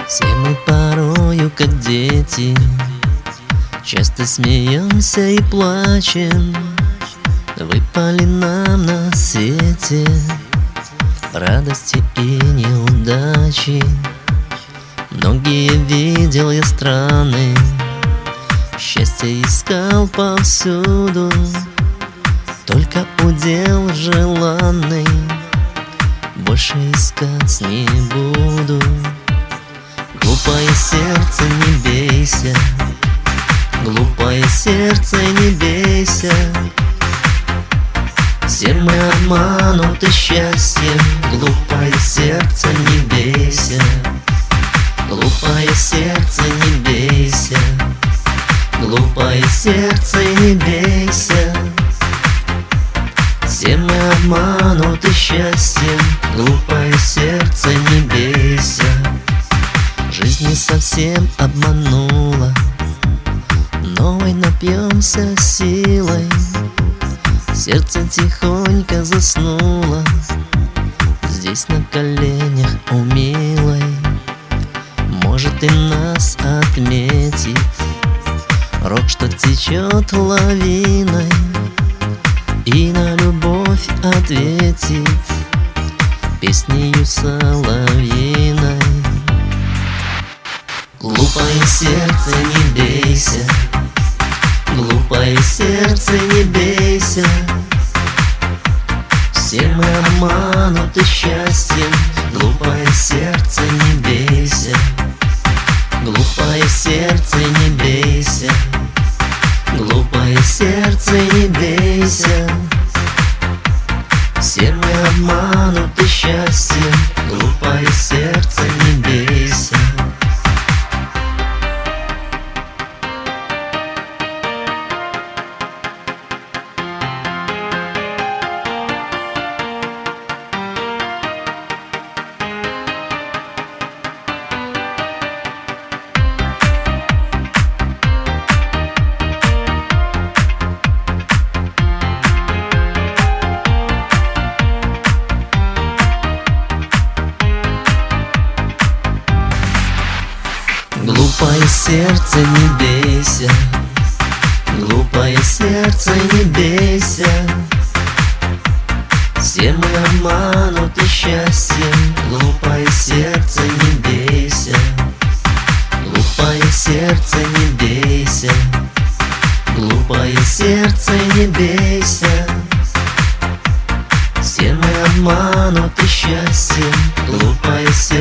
Все мы порою, как дети, часто смеемся и плачем. Выпали нам на свете радости и неудачи. Многие видел я страны, счастье искал повсюду, только удел желанный больше искать не буду. Глупое сердце, не бейся, глупое сердце, не бейся. Все мы обмануты счастьем, глупое сердце, не бейся. Глупое сердце, не бейся, глупое сердце, не бейся. Все мы обмануты счастьем, глупое сердце, не бейся. Жизнь не совсем обманула, новой напьемся силой. Сердце тихонько заснуло здесь на коленях у милой. Может и нас отметить рок, что течет лавиной, и на любовь ответить песнею соловьиной. Глупое сердце, не бейся, глупое сердце, не бейся. Все мы обмануты счастьем, глупое сердце, не бейся. Глупое сердце, не бейся, глупое сердце, не бейся. Все мы обмануты счастьем, глупое сердце, не бейся. Глупое сердце, не бейся, глупое сердце, не бейся. Все мы обмануты счастьем, глупое сердце, не бейся. Глупое сердце, не бейся, глупое сердце, не бейся. Все мы обмануты счастьем, глупое сердце.